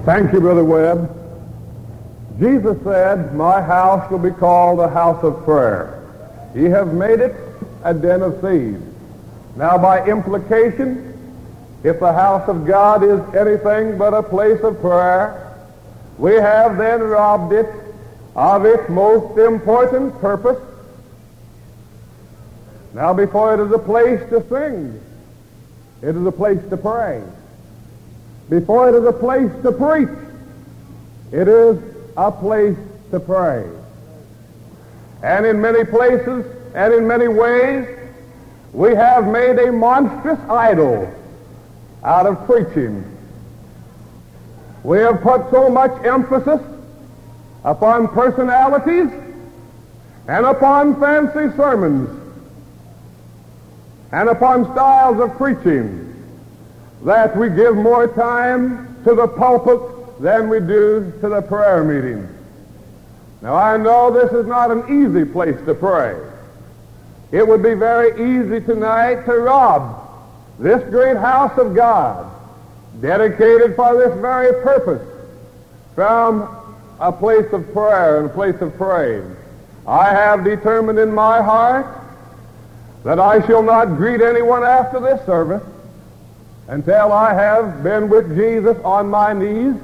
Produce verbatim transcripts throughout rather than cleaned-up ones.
Thank you, Brother Webb. Jesus said, "My house shall be called a house of prayer. Ye have made it a den of thieves." Now, by implication, if the house of God is anything but a place of prayer, we have then robbed it of its most important purpose. Now, before it is a place to sing, it is a place to pray. Before it is a place to preach, it is a place to pray. And in many places and in many ways, we have made a monstrous idol out of preaching. We have put so much emphasis upon personalities and upon fancy sermons and upon styles of preaching that we give more time to the pulpit than we do to the prayer meeting. Now, I know this is not an easy place to pray. It would be very easy tonight to rob this great house of God, dedicated for this very purpose, from a place of prayer and a place of praise. I have determined in my heart that I shall not greet anyone after this service until I have been with Jesus on my knees.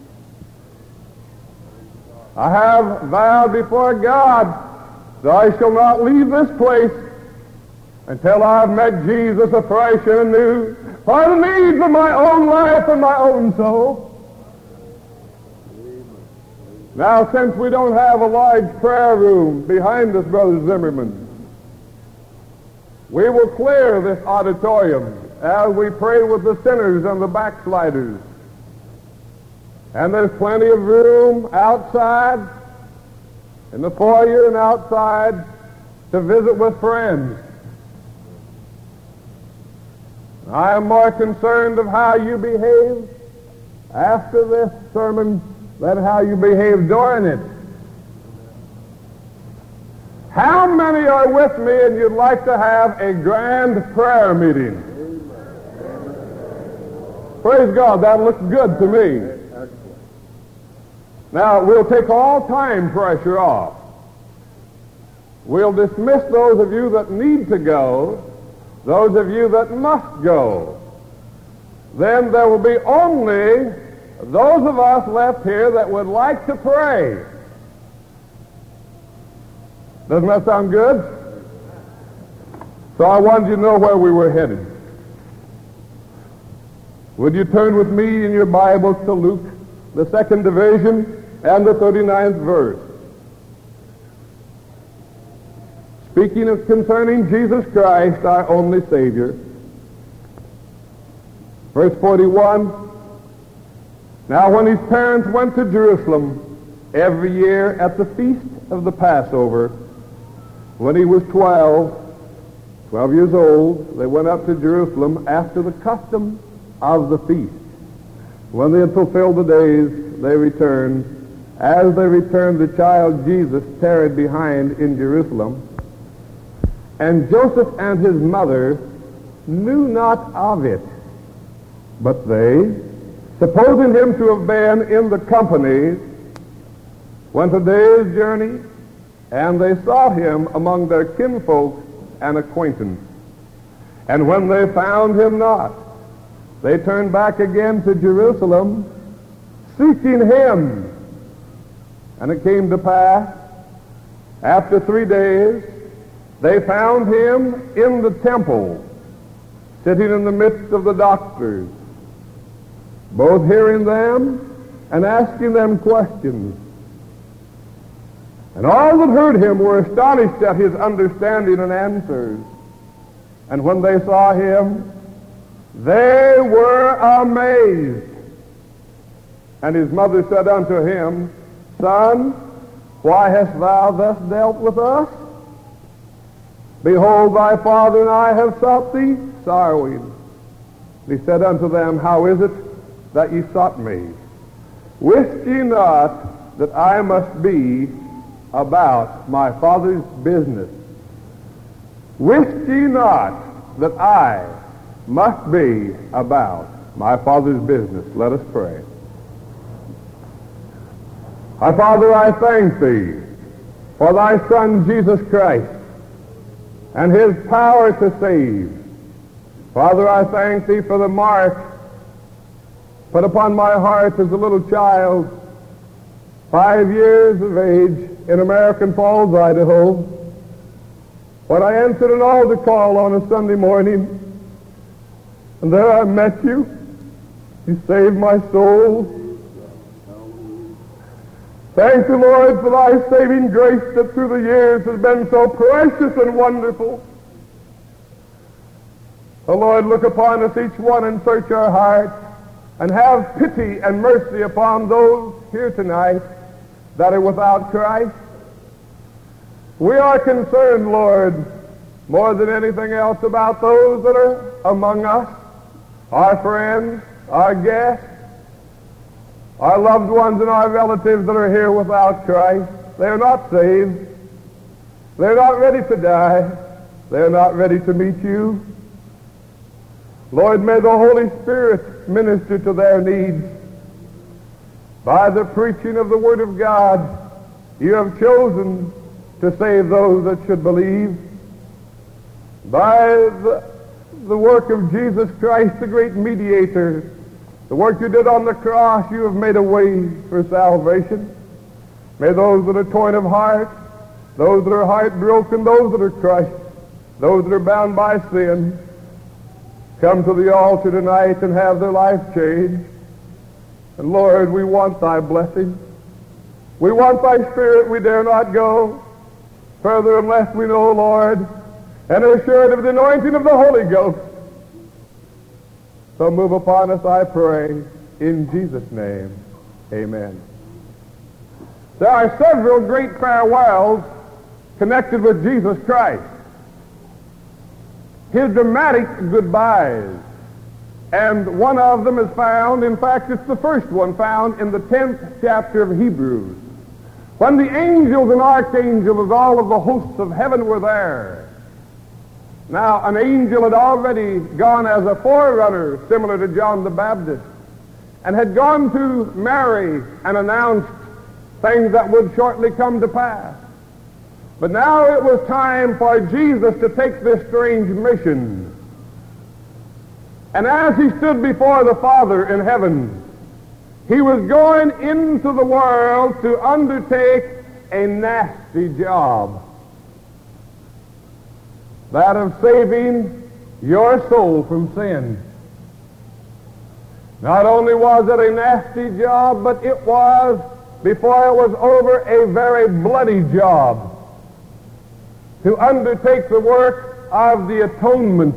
I have vowed before God that I shall not leave this place until I have met Jesus afresh and anew for the needs of my own life and my own soul. Now, since we don't have a large prayer room behind us, Brother Zimmerman, we will clear this auditorium as we pray with the sinners and the backsliders. And there's plenty of room outside, in the foyer and outside, to visit with friends. I am more concerned of how you behave after this sermon than how you behave during it. How many are with me and you'd like to have a grand prayer meeting? Praise God, that looks good to me. Now, we'll take all time pressure off. We'll dismiss those of you that need to go, those of you that must go. Then there will be only those of us left here that would like to pray. Doesn't that sound good? So I wanted you to know where we were headed. Would you turn with me in your Bibles to Luke, the second division, and the thirty-ninth verse. Speaking of concerning Jesus Christ, our only Savior. Verse forty-one, now when his parents went to Jerusalem every year at the feast of the Passover, when he was twelve, twelve years old, they went up to Jerusalem after the custom of the feast. When they had fulfilled the days, they returned. As they returned, the child Jesus tarried behind in Jerusalem. And Joseph and his mother knew not of it. But they, supposing him to have been in the company, went a day's journey, and they sought him among their kinfolk and acquaintance. And when they found him not, they turned back again to Jerusalem, seeking him. And it came to pass, after three days, they found him in the temple, sitting in the midst of the doctors, both hearing them and asking them questions. And all that heard him were astonished at his understanding and answers. And when they saw him, they were amazed. And his mother said unto him, Son, why hast thou thus dealt with us? Behold, thy father and I have sought thee sorrowing. He said unto them, How is it that ye sought me? Wist ye not that I must be about my Father's business? Wist ye not that I must be about my Father's business? Let us pray. Our Father, I thank Thee for Thy Son, Jesus Christ, and His power to save. Father, I thank Thee for the mark put upon my heart as a little child, five years of age, in American Falls, Idaho, when I answered an altar call on a Sunday morning, and there I met You. You saved my soul. Thank the Lord for Thy saving grace that through the years has been so precious and wonderful. O Lord, look upon us each one and search our hearts, and have pity and mercy upon those here tonight that are without Christ. We are concerned, Lord, more than anything else about those that are among us, our friends, our guests, our loved ones and our relatives that are here without Christ. They're not saved. They're not ready to die. They're not ready to meet You. Lord, may the Holy Spirit minister to their needs. By the preaching of the Word of God, You have chosen to save those that should believe. By the, the work of Jesus Christ, the great mediator, the work You did on the cross, You have made a way for salvation. May those that are torn of heart, those that are heartbroken, those that are crushed, those that are bound by sin, come to the altar tonight and have their life changed. And Lord, we want Thy blessing. We want Thy Spirit. We dare not go further unless we know, Lord, and are assured of the anointing of the Holy Ghost. So move upon us, I pray, in Jesus' name. Amen. There are several great farewells connected with Jesus Christ. His dramatic goodbyes. And one of them is found, in fact, it's the first one found in the tenth chapter of Hebrews. When the angels and archangels, all of the hosts of heaven were there. Now, an angel had already gone as a forerunner, similar to John the Baptist, and had gone to Mary and announced things that would shortly come to pass. But now it was time for Jesus to take this strange mission. And as He stood before the Father in heaven, He was going into the world to undertake a nasty job. That of saving your soul from sin. Not only was it a nasty job, but it was, before it was over, a very bloody job. To undertake the work of the atonement.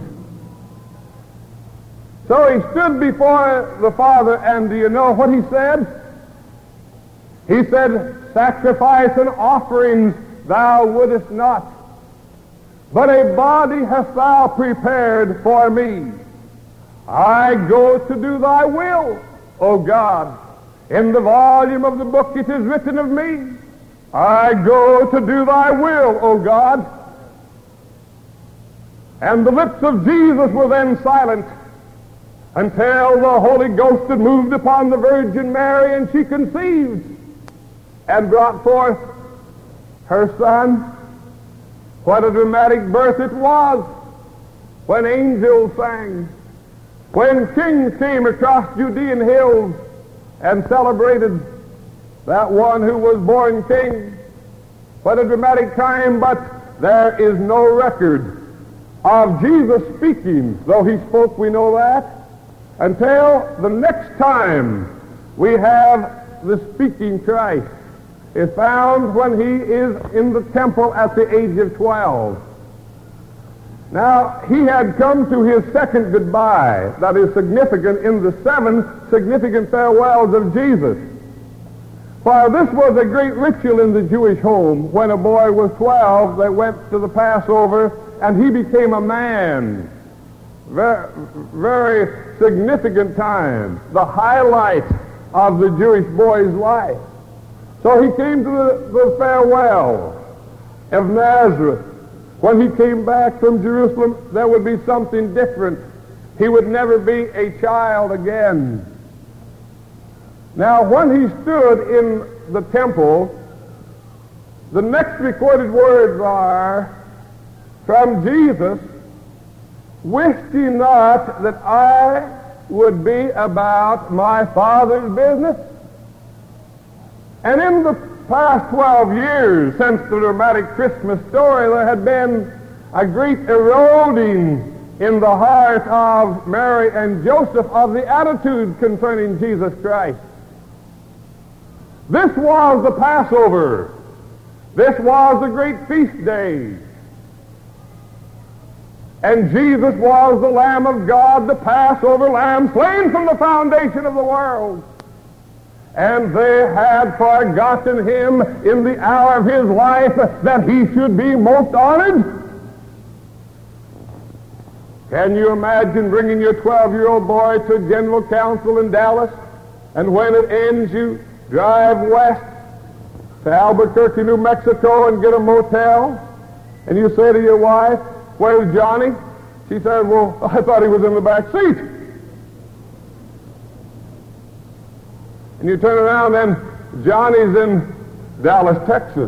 So He stood before the Father, and do you know what He said? He said, sacrifice and offerings Thou wouldest not, but a body hast Thou prepared for me. I go to do Thy will, O God. In the volume of the book it is written of me, I go to do Thy will, O God. And the lips of Jesus were then silent until the Holy Ghost had moved upon the Virgin Mary, and she conceived and brought forth her Son. What a dramatic birth it was, when angels sang, when kings came across Judean hills and celebrated that one who was born king. What a dramatic time, but there is no record of Jesus speaking, though He spoke, we know that, until the next time we have the speaking Christ is found when He is in the temple at the age of twelve. Now, He had come to His second goodbye, that is significant in the seven significant farewells of Jesus. For this was a great ritual in the Jewish home. When a boy was twelve, they went to the Passover, and he became a man. Very, very significant time, the highlight of the Jewish boy's life. So he came to the, the farewell of Nazareth. When he came back from Jerusalem, there would be something different. He would never be a child again. Now, when he stood in the temple, the next recorded words are from Jesus, "Wist ye not that I would be about my Father's business?" And in the past twelve years since the dramatic Christmas story, there had been a great eroding in the heart of Mary and Joseph of the attitude concerning Jesus Christ. This was the Passover. This was the great feast day. And Jesus was the Lamb of God, the Passover Lamb, slain from the foundation of the world. And they had forgotten him in the hour of his life that he should be most honored. Can you imagine bringing your twelve-year-old boy to a general council in Dallas, and when it ends you drive west to Albuquerque, New Mexico, and get a motel, and you say to your wife, "Where's Johnny?" She said, "Well, I thought he was in the back seat." And you turn around and Johnny's in Dallas, Texas.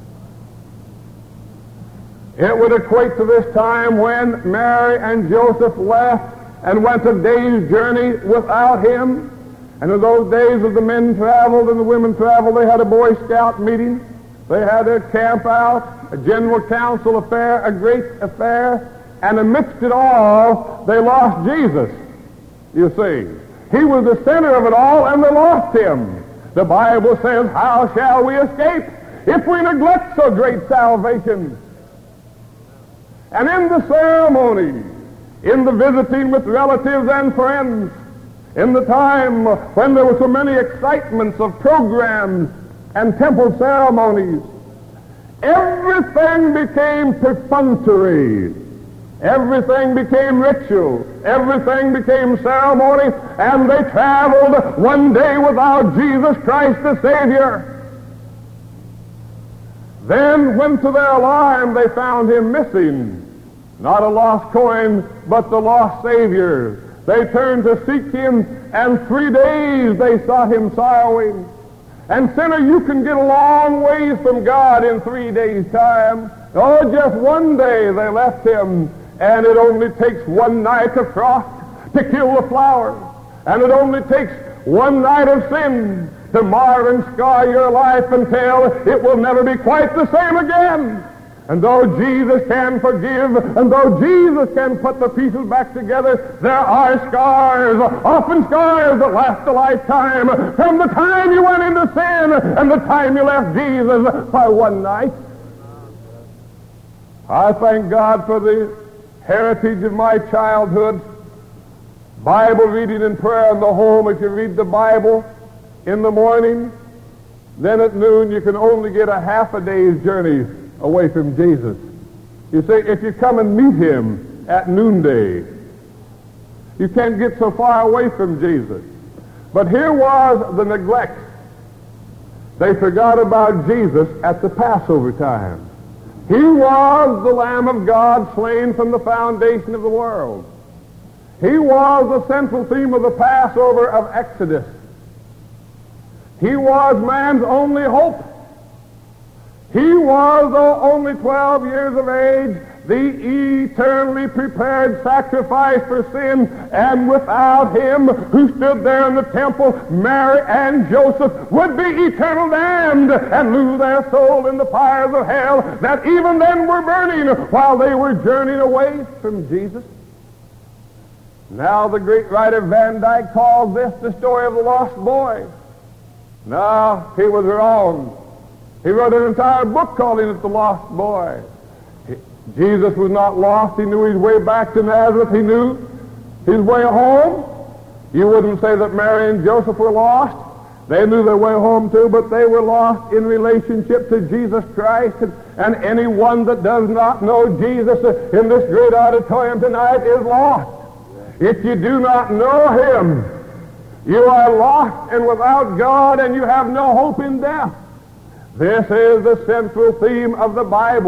It would equate to this time when Mary and Joseph left and went a day's journey without him. And in those days, as the men traveled and the women traveled, they had a Boy Scout meeting. They had their camp out, a general council affair, a great affair, and amidst it all, they lost Jesus, you see. He was the center of it all, and they lost him. The Bible says, "How shall we escape if we neglect so great salvation?" And in the ceremony, in the visiting with relatives and friends, in the time when there were so many excitements of programs and temple ceremonies, everything became perfunctory. Everything became ritual. Everything became ceremony, and they traveled one day without Jesus Christ the Savior. Then, when to their alarm they found him missing, not a lost coin, but the lost Savior, they turned to seek him, and three days they sought him sorrowing. And sinner, you can get a long ways from God in three days' time. Oh, just one day they left him, and it only takes one night of frost to kill the flower, and it only takes one night of sin to mar and scar your life until it will never be quite the same again. And though Jesus can forgive, and though Jesus can put the pieces back together, there are scars, often scars that last a lifetime, from the time you went into sin and the time you left Jesus by one night. I thank God for the heritage of my childhood, Bible reading and prayer in the home. If you read the Bible in the morning, then at noon you can only get a half a day's journey away from Jesus. You say, if you come and meet him at noonday, you can't get so far away from Jesus. But here was the neglect. They forgot about Jesus at the Passover time. He was the Lamb of God slain from the foundation of the world. He was the central theme of the Passover of Exodus. He was man's only hope. He was, though only twelve years of age, the eternally prepared sacrifice for sin, and without him who stood there in the temple, Mary and Joseph would be eternal damned and lose their soul in the fires of hell that even then were burning while they were journeying away from Jesus. Now the great writer Van Dyke calls this the story of the lost boy. No, he was wrong. He wrote an entire book calling it The Lost Boy. He, Jesus was not lost. He knew his way back to Nazareth. He knew his way home. You wouldn't say that Mary and Joseph were lost. They knew their way home too, but they were lost in relationship to Jesus Christ. And, and anyone that does not know Jesus in this great auditorium tonight is lost. If you do not know him, you are lost and without God, and you have no hope in death. This is the central theme of the Bible.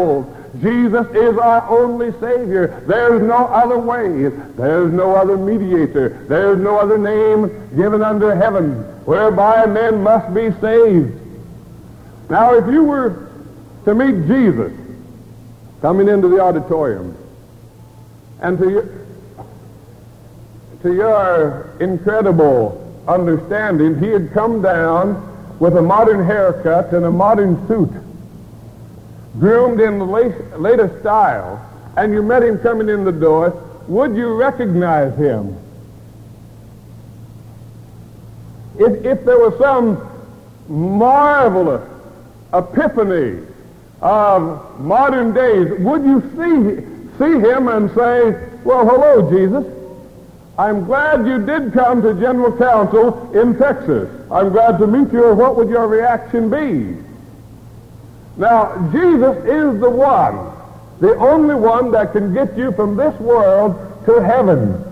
Jesus is our only Savior. There's no other way. There's no other mediator. There's no other name given under heaven whereby men must be saved. Now, if you were to meet Jesus coming into the auditorium, and to your, to your incredible understanding, he had come down with a modern haircut and a modern suit, groomed in the late, latest style, and you met him coming in the door, would you recognize him? If, if there was some marvelous epiphany of modern days, would you see, see him and say, well, hello, Jesus. I'm glad you did come to General Council in Texas. I'm glad to meet you. What would your reaction be? Now, Jesus is the one, the only one that can get you from this world to heaven.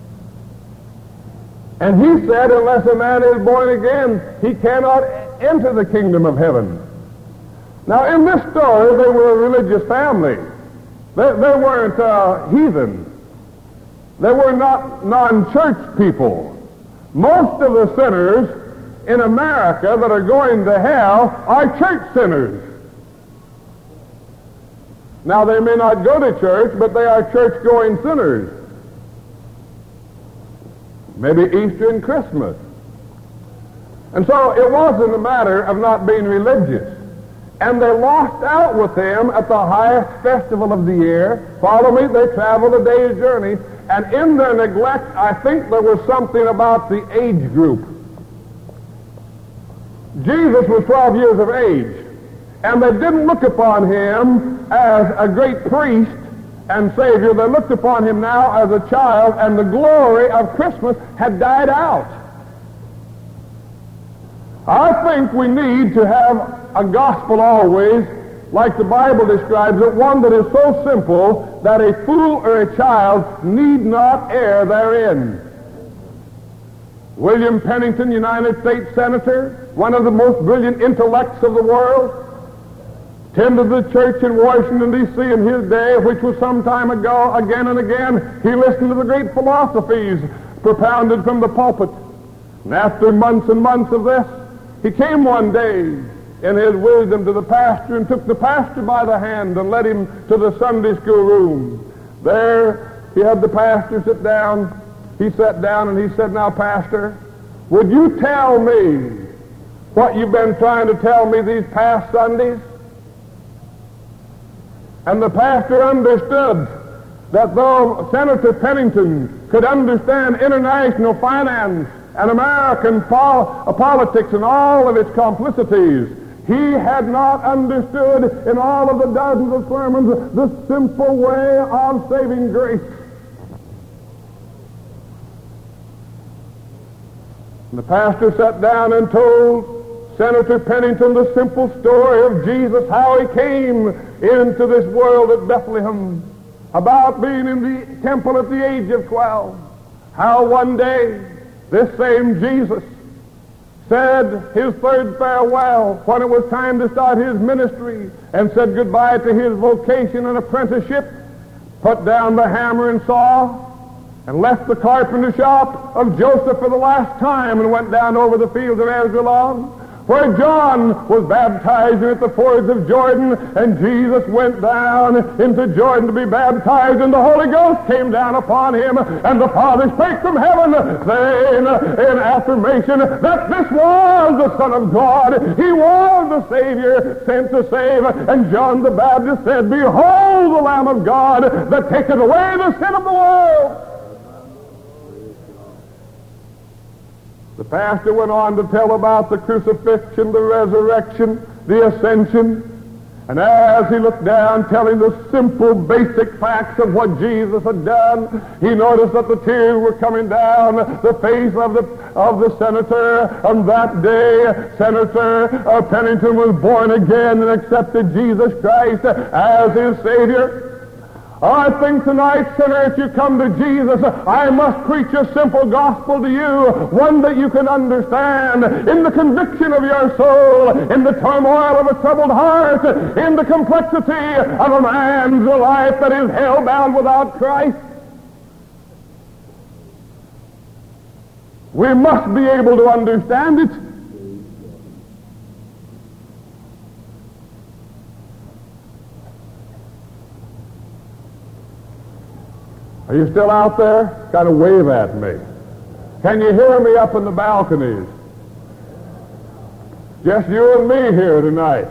And he said, unless a man is born again, he cannot enter the kingdom of heaven. Now, in this story, they were a religious family. They, they weren't uh, heathen. They were not non-church people. Most of the sinners in America that are going to hell are church sinners. Now, they may not go to church, but they are church-going sinners. Maybe Easter and Christmas. And so it wasn't a matter of not being religious. And they lost out with him at the highest festival of the year. Follow me, they traveled a day's journey. And in their neglect, I think there was something about the age group. Jesus was twelve years of age. And they didn't look upon him as a great priest and Savior. They looked upon him now as a child, and the glory of Christmas had died out. I think we need to have a gospel always, like the Bible describes it, one that is so simple that a fool or a child need not err therein. William Pennington, United States Senator, one of the most brilliant intellects of the world, attended the church in Washington, D C in his day, which was some time ago. Again and again, he listened to the great philosophies propounded from the pulpit. And after months and months of this, he came one day in his wisdom to the pastor and took the pastor by the hand and led him to the Sunday school room. There, he had the pastor sit down. He sat down and he said, now, Pastor, would you tell me what you've been trying to tell me these past Sundays? And the pastor understood that though Senator Pennington could understand international finance and American pol- uh, politics and all of its complicities, he had not understood in all of the dozens of sermons the simple way of saving grace. And the pastor sat down and told Senator Pennington the simple story of Jesus, how he came into this world at Bethlehem, about being in the temple at the age of twelve, how one day this same Jesus said his third farewell when it was time to start his ministry, and said goodbye to his vocation and apprenticeship, put down the hammer and saw, and left the carpenter shop of Joseph for the last time and went down over the fields of Esdraelon, where John was baptizing at the fords of Jordan, and Jesus went down into Jordan to be baptized, and the Holy Ghost came down upon him, and the Father spake from heaven, saying in affirmation that this was the Son of God. He was the Savior sent to save. And John the Baptist said, behold the Lamb of God that taketh away the sin of the world. The pastor went on to tell about the crucifixion, the resurrection, the ascension. And as he looked down, telling the simple, basic facts of what Jesus had done, he noticed that the tears were coming down the face of the of the senator. On that day, Senator uh, Pennington was born again and accepted Jesus Christ as his Savior. Oh, I think tonight, sinner, if you come to Jesus, I must preach a simple gospel to you, one that you can understand in the conviction of your soul, in the turmoil of a troubled heart, in the complexity of a man's life that is hell-bound without Christ. We must be able to understand it. Are you still out there? Kind of wave at me. Can you hear me up in the balconies? Just you and me here tonight.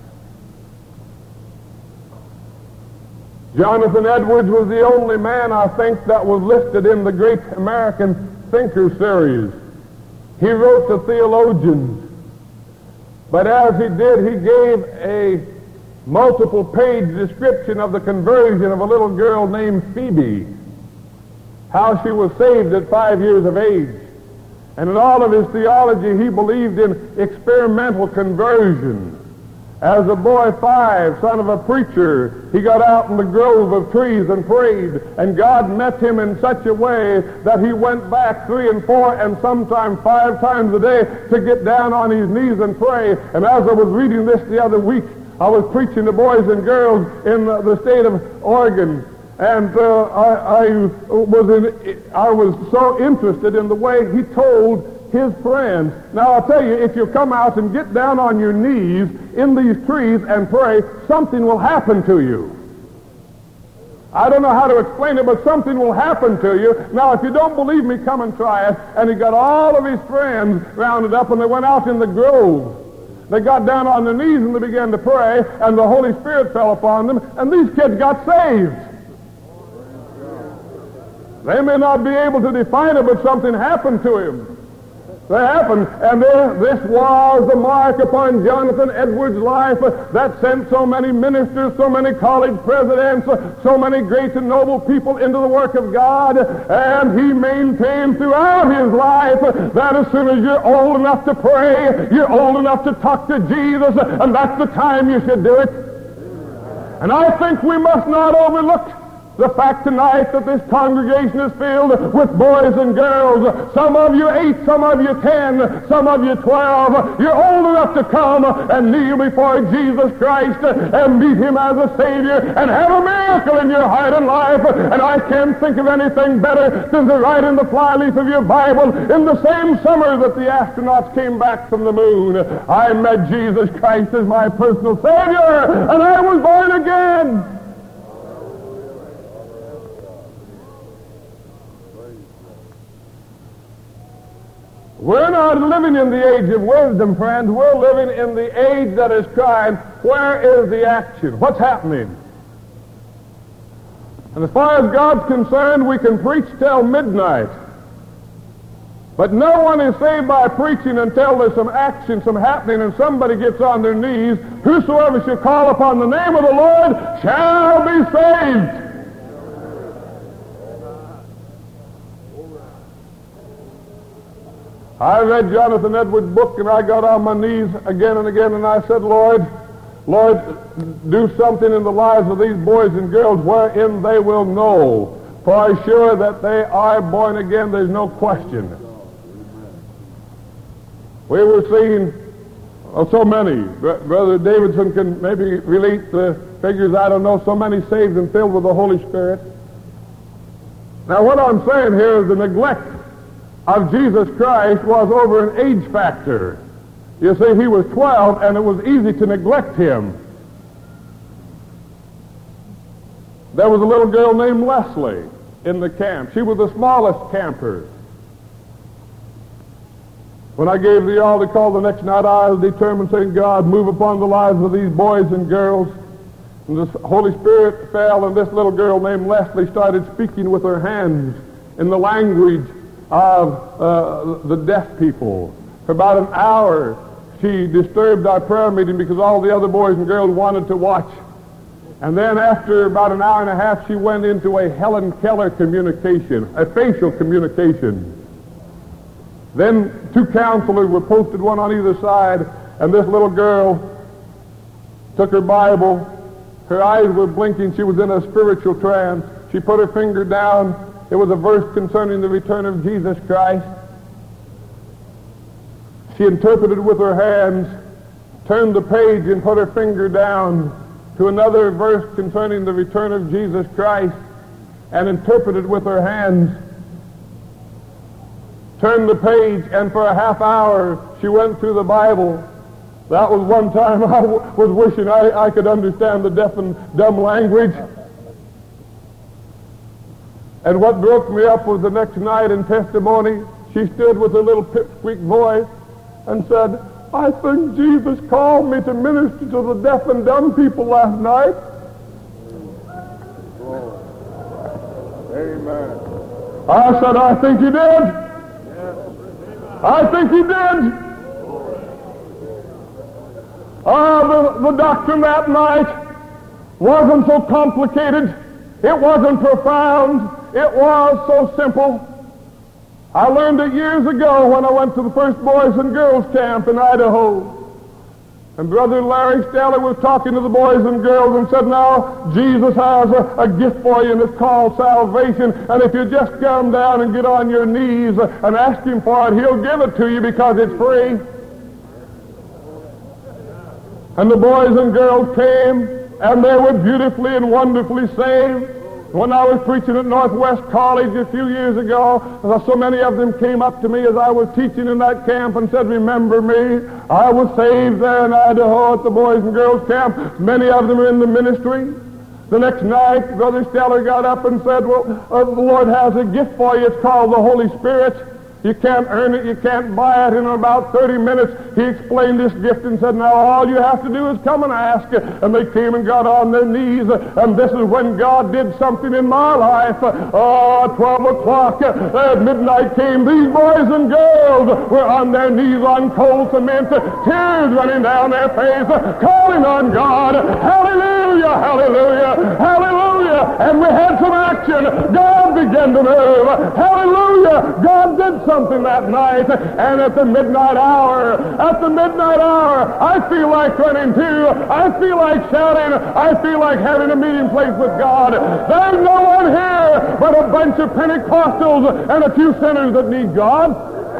Jonathan Edwards was the only man, I think, that was listed in the Great American Thinker series. He wrote to theologians, but as he did, he gave a multiple-page description of the conversion of a little girl named Phoebe, how she was saved at five years of age. And in all of his theology, he believed in experimental conversion. As a boy five, son of a preacher, he got out in the grove of trees and prayed, and God met him in such a way that he went back three and four and sometimes five times a day to get down on his knees and pray. And as I was reading this the other week, I was preaching to boys and girls in the, the state of Oregon. And uh, I, I was in, I was so interested in the way he told his friends. Now I'll tell you, if you come out and get down on your knees in these trees and pray, something will happen to you. I don't know how to explain it, but something will happen to you. Now, if you don't believe me, come and try it. And he got all of his friends rounded up, and they went out in the grove. They got down on their knees and they began to pray, and the Holy Spirit fell upon them, and these kids got saved. They may not be able to define it, but something happened to him. They happened, and there, this was the mark upon Jonathan Edwards' life that sent so many ministers, so many college presidents, so many great and noble people into the work of God, and he maintained throughout his life that as soon as you're old enough to pray, you're old enough to talk to Jesus, and that's the time you should do it. And I think we must not overlook the fact tonight that this congregation is filled with boys and girls. Some of you eight, some of you ten, some of you twelve. You're old enough to come and kneel before Jesus Christ and meet him as a Savior and have a miracle in your heart and life. And I can't think of anything better than to write in the flyleaf of your Bible, in the same summer that the astronauts came back from the moon, I met Jesus Christ as my personal Savior, and I was born again. We're not living in the age of wisdom, friends. We're living in the age that is crying, where is the action? What's happening? And as far as God's concerned, we can preach till midnight. But no one is saved by preaching until there's some action, some happening, and somebody gets on their knees. Whosoever shall call upon the name of the Lord shall be saved. I read Jonathan Edwards' book, and I got on my knees again and again, and I said, Lord, Lord, do something in the lives of these boys and girls wherein they will know. For I'm sure that they are born again, there's no question. We were seeing oh, so many. Brother Davidson can maybe relate the figures, I don't know, so many saved and filled with the Holy Spirit. Now what I'm saying here is the neglect of Jesus Christ was over an age factor. You see, he was twelve, and it was easy to neglect him. There was a little girl named Leslie in the camp. She was the smallest camper. When I gave the altar call the next night, I was determined, saying, God, move upon the lives of these boys and girls. And the Holy Spirit fell, and this little girl named Leslie started speaking with her hands in the language of uh, the deaf people. For about an hour, she disturbed our prayer meeting because all the other boys and girls wanted to watch. And then after about an hour and a half, she went into a Helen Keller communication, a facial communication. Then two counselors were posted, one on either side, and this little girl took her Bible Her eyes were blinking. She was in a spiritual trance. She put her finger down. It was a verse concerning the return of Jesus Christ. She interpreted with her hands, turned the page and put her finger down to another verse concerning the return of Jesus Christ, and interpreted with her hands. Turned the page, and for a half hour she went through the Bible. That was one time I w- was wishing I, I could understand the deaf and dumb language. And what broke me up was the next night in testimony, she stood with her little pipsqueak voice and said, "I think Jesus called me to minister to the deaf and dumb people last night." Amen. I said, "I think he did. I think he did." Ah, the, the doctrine that night wasn't so complicated. It wasn't profound. It was so simple. I learned it years ago when I went to the first Boys and Girls Camp in Idaho. And Brother Larry Steller was talking to the boys and girls and said, "Now, Jesus has a, a gift for you, and it's called salvation. And if you just come down and get on your knees and ask him for it, he'll give it to you because it's free." And the boys and girls came, and they were beautifully and wonderfully saved. When I was preaching at Northwest College a few years ago, so many of them came up to me as I was teaching in that camp and said, "Remember me? I was saved there in Idaho at the Boys and Girls Camp." Many of them are in the ministry. The next night, Brother Steller got up and said, "Well, uh, the Lord has a gift for you. It's called the Holy Spirit. You can't earn it. You can't buy it." In about thirty minutes, he explained this gift and said, "Now all you have to do is come and ask." And they came and got on their knees. And this is when God did something in my life. Oh, twelve o'clock, at midnight came. These boys and girls were on their knees on cold cement, tears running down their face, calling on God. Hallelujah, hallelujah, hallelujah. And we had some action. God began to move. Hallelujah. God did something. something that night, and at the midnight hour, at the midnight hour, I feel like running too. I feel like shouting. I feel like having a meeting place with God. There's no one here but a bunch of Pentecostals and a few sinners that need God.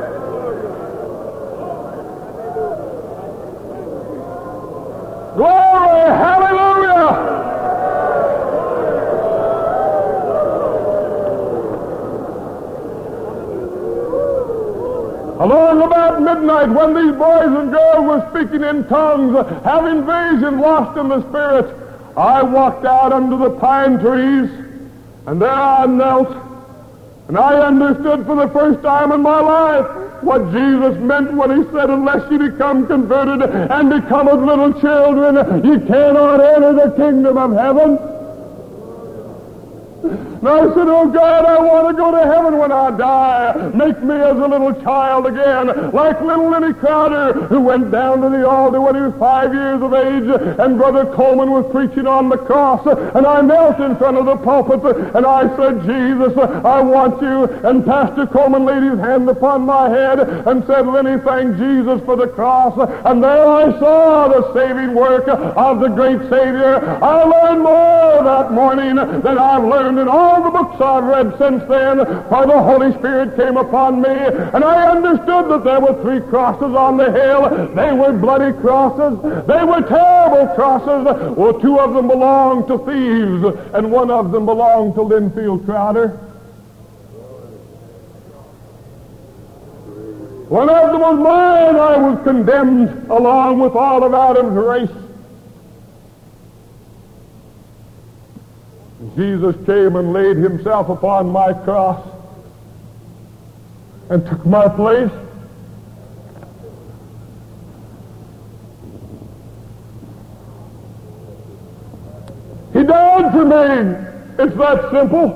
Glory, hallelujah. Along about midnight, when these boys and girls were speaking in tongues, having vision, lost in the Spirit, I walked out under the pine trees, and there I knelt, and I understood for the first time in my life what Jesus meant when he said, "Unless you become converted and become as little children, you cannot enter the kingdom of heaven." And I said, "Oh God, I want to go to heaven when I die. Make me as a little child again, like little Lenny Crowder, who went down to the altar when he was five years of age, and Brother Coleman was preaching on the cross, and I knelt in front of the pulpit, and I said, 'Jesus, I want you.' And Pastor Coleman laid his hand upon my head and said, 'Lenny, thank Jesus for the cross.' And there I saw the saving work of the great Savior. I learned more that morning than I've learned in all the books I've read since then, for the Holy Spirit came upon me, and I understood that there were three crosses on the hill. They were bloody crosses. They were terrible crosses. Well, two of them belonged to thieves, and one of them belonged to Linfield Crowder. One of them was mine. I was condemned along with all of Adam's race. Jesus came and laid himself upon my cross and took my place. He died for me. It's that simple.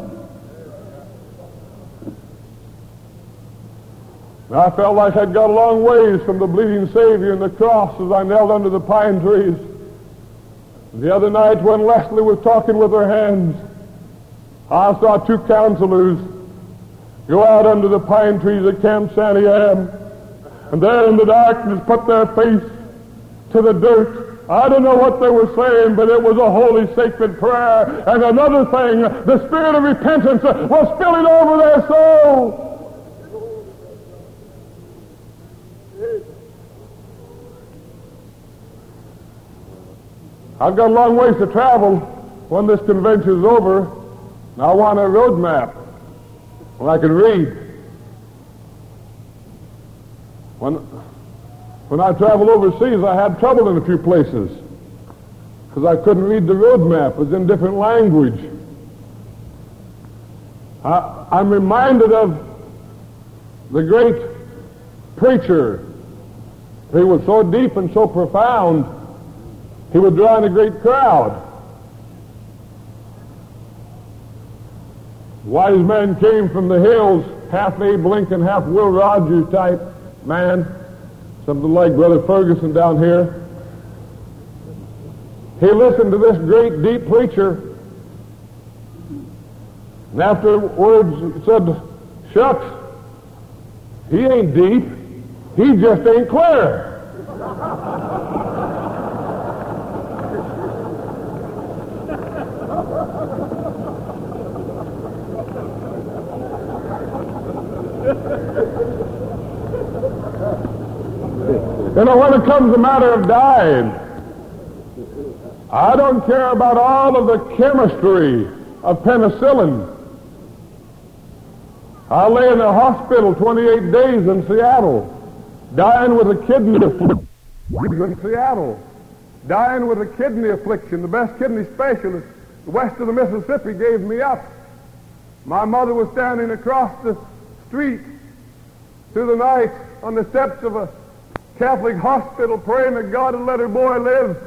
I felt like I'd got a long ways from the bleeding Savior and the cross as I knelt under the pine trees. The other night when Leslie was talking with her hands, I saw two counselors go out under the pine trees at Camp Santiam, and there in the darkness put their face to the dirt I don't know what they were saying, but it was a holy, sacred prayer. And another thing, the spirit of repentance was spilling over their soul. I've got a long ways to travel when this convention is over. And I want a road map when I can read. When, when I traveled overseas, I had trouble in a few places because I couldn't read the road map. It was in different language. I, I'm reminded of the great preacher. He was so deep and so profound, he would draw in a great crowd. Wise man came from the hills, half Abe Lincoln, half Will Rogers type man, something like Brother Ferguson down here. He listened to this great deep preacher, and afterwards he said, shucks, he ain't deep, he just ain't clear. You know, when it comes to the matter of dying, I don't care about all of the chemistry of penicillin. I lay in a hospital twenty-eight days in Seattle, dying with a kidney affliction. In Seattle, dying with a kidney affliction. The best kidney specialist west of the Mississippi gave me up. My mother was standing across the street through the night on the steps of a Catholic hospital praying that God would let her boy live.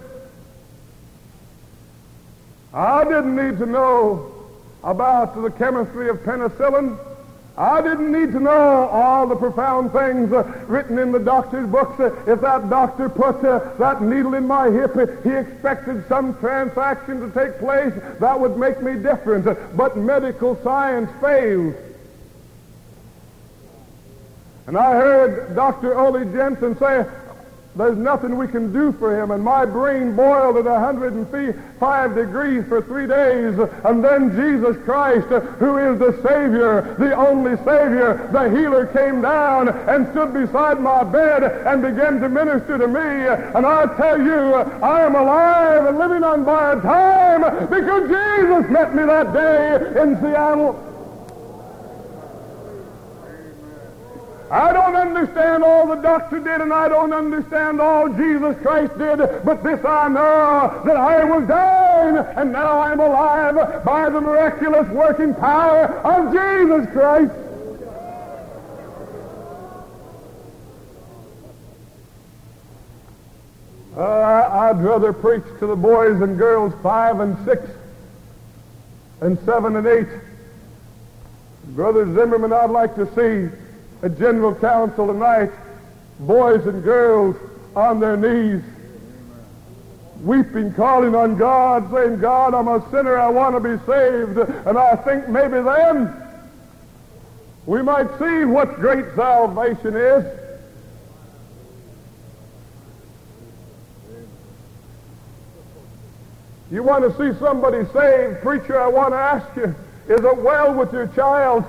I didn't need to know about the chemistry of penicillin. I didn't need to know all the profound things uh, written in the doctor's books. Uh, if that doctor put uh, that needle in my hip, uh, he expected some transaction to take place that would make me different. Uh, but medical science failed. And I heard Doctor Ole Jensen say, there's nothing we can do for him, and my brain boiled at one hundred five degrees for three days. And then Jesus Christ, who is the Savior, the only Savior, the healer, came down and stood beside my bed and began to minister to me. And I tell you, I am alive and living on borrowed time because Jesus met me that day in Seattle. I don't understand all the doctor did, and I don't understand all Jesus Christ did, but this I know, that I was dying, and now I'm alive by the miraculous working power of Jesus Christ. Uh, I'd rather preach to the boys and girls five and six and seven and eight. Brother Zimmerman, I'd like to see a general council tonight, boys and girls on their knees, weeping, calling on God, saying, God, I'm a sinner, I want to be saved. And I think maybe then we might see what great salvation is. You want to see somebody saved? Preacher, I want to ask you, is it well with your child?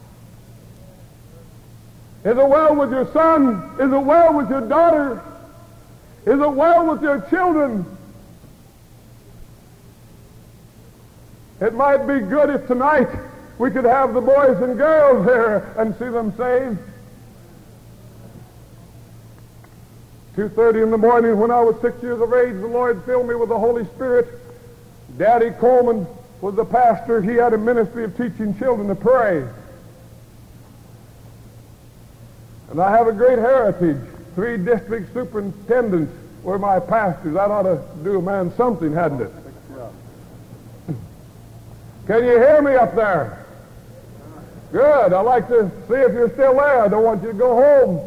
Is it well with your son? Is it well with your daughter? Is it well with your children? It might be good if tonight we could have the boys and girls here and see them saved. two thirty in the morning when I was six years of age, the Lord filled me with the Holy Spirit. Daddy Coleman was the pastor. He had a ministry of teaching children to pray. And I have a great heritage. Three district superintendents were my pastors. That ought to do a man something, hadn't it? Can you hear me up there? Good. I'd like to see if you're still there. I don't want you to go home.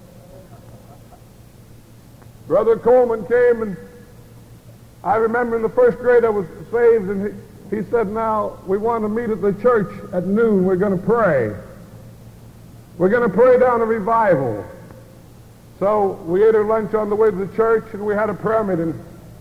Brother Coleman came, and I remember in the first grade I was saved, and he, he said, now, we want to meet at the church at noon. We're going to pray. We're going to pray down a revival. So we ate our lunch on the way to the church, and we had a prayer meeting.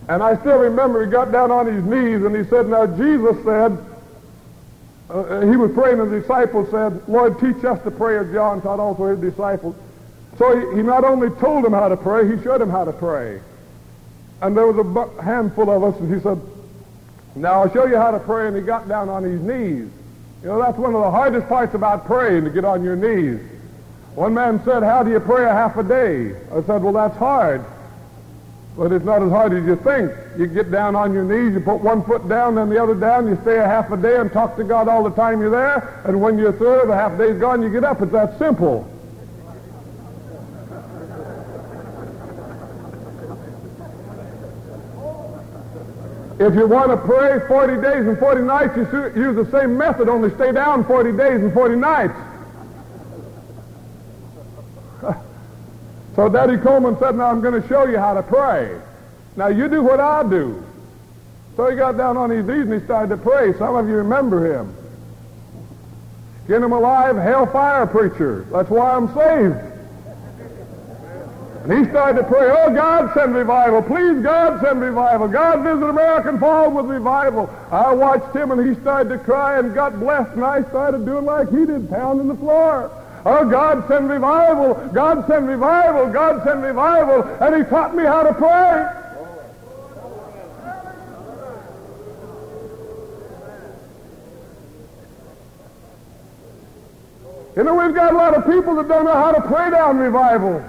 And I still remember he got down on his knees and he said, now Jesus said, uh, he was praying and the disciples said, Lord, teach us to pray as John taught also his disciples. So he, he not only told them how to pray, he showed them how to pray. And there was a bu- handful of us and he said, now I'll show you how to pray, and he got down on his knees. You know, that's one of the hardest parts about praying, to get on your knees. One man said, how do you pray a half a day? I said, well, that's hard. But it's not as hard as you think. You get down on your knees, you put one foot down, then the other down, you stay a half a day and talk to God all the time you're there, and when you're through, the half day's gone, you get up. It's that simple. If you want to pray forty days and forty nights, you use the same method, only stay down forty days and forty nights. So Daddy Coleman said, now I'm going to show you how to pray. Now you do what I do. So he got down on his knees and he started to pray. Some of you remember him. Skin him alive, hellfire preacher. That's why I'm saved. And he started to pray, oh, God, send revival. Please, God, send revival. God, visit American Falls with revival. I watched him, and he started to cry and got blessed, and I started doing like he did, pounding the floor. Oh, God, send revival. God, send revival. God, send revival. And he taught me how to pray. You know, we've got a lot of people that don't know how to pray down revival.